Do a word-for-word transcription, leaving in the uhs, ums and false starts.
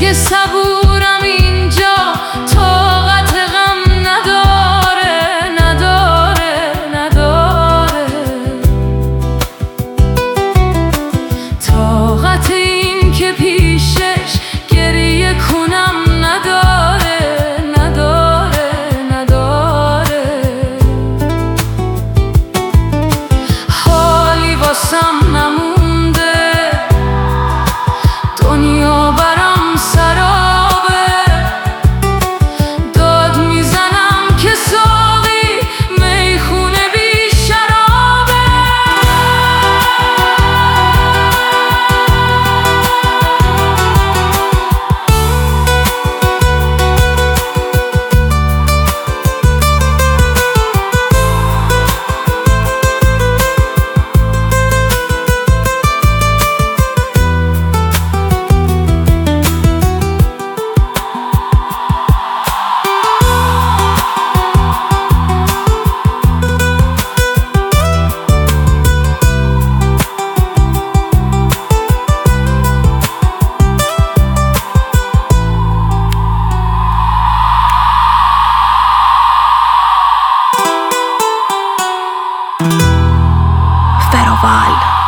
که صبورم اینجا طاقت غم نداره نداره نداره طاقت این که پیشش گریه کنم نداره نداره نداره حالی واسم نمونده دنیا برام سرابه داد میزنم که ساقی میخونه بی شرابه Feroval.